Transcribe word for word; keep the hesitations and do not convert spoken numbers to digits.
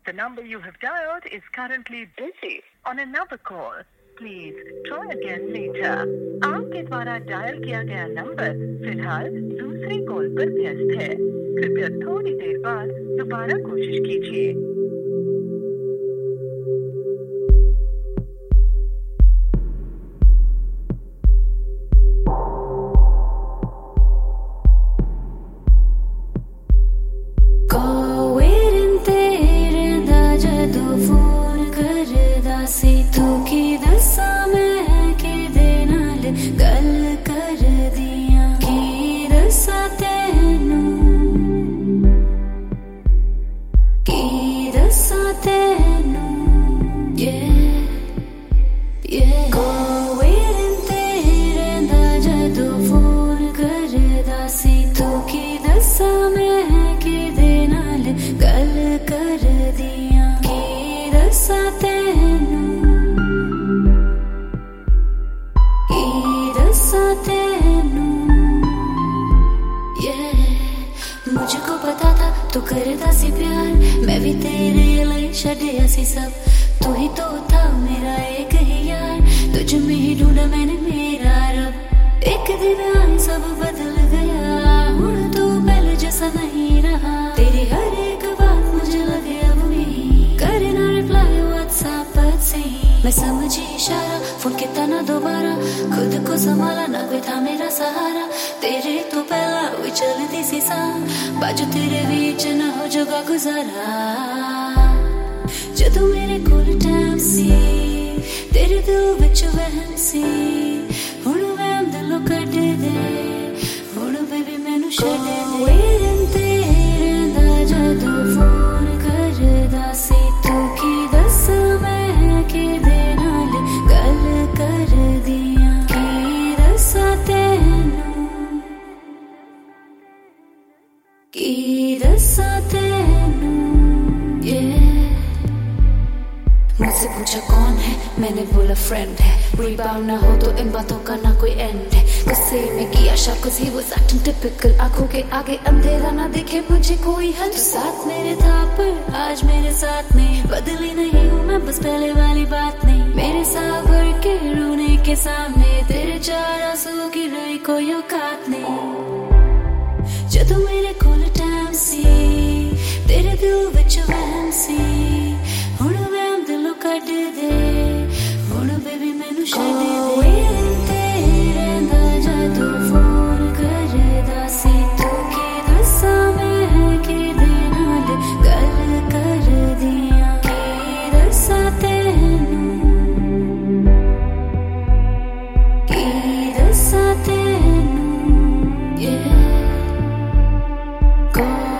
The number you have dialed is currently busy on another call. Please try again later. आपके द्वारा dial किया गया number फिलहाल दूसरी कॉल पर व्यस्त है। कृपया थोड़ी देर बाद दोबारा कोशिश कीजिए। मुझको पता था तू करदा सी प्यार, मैं भी तेरे लिए छड्डिया सी सब। तू ही तो था मेरा एक ही यार, तुझ में ही ढूंढा मैंने मेरा रब। एक दिन आए सब बदल गया, हुण तू पहले जैसा नहीं रहा। तेरी हर एक बात मुझे लगे अब नहीं, करे ना रिप्लाई व्हाट्सएप पर से। मैं समझी इशारा, फोन किया ना दोबारा, खुद को संभाला ना कोई था मेरा सहारा। तेरे तो पहला हुई चलती सी सांग, बाजू तेरे बीच न हो जोगा गुजारा। जदों मेरे कोल टाइम सी, तेरे दिल विच वहम सी। हुण वहम दिलों कढ दे, हुण बेबी मैनू छड्ड दे। तेरे दा जदों फोन करदा सी, तू की दस मैं किदे नाल गल करदियां, की दस्सां तैनूं, की दस्सां तैनूं। मुझसे पूछा कौन है, मैंने बोला फ्रेंड है। रिबाउंड ना हो तो इन बातों का ना कोई एंड है। गुस्से में किया शक, cause he was acting typical। आंखों के आगे अंधेरा ना दिखे मुझे कोई हल। तू साथ मेरे था पर आज मेरे साथ नहीं, बदली नहीं हूँ मैं बस पहले वाली बात नहीं। मेरे साथ भर के रोने के सामने, तेरे चार आंसू की रही कोई औकात नहीं। जदों मेरे कोल टाइम सी, तेरे दिल विच वहम सी। हुण वहम दिलों कढ दे, हुण बेबी मैनू छड्ड दे। तेरे दा जदों फोन करदा सी, तू की दस्सां मैं किदे नाल गल करदियां, की दस्सां तैनूं, की दस्सां तैनूं। Yeah, go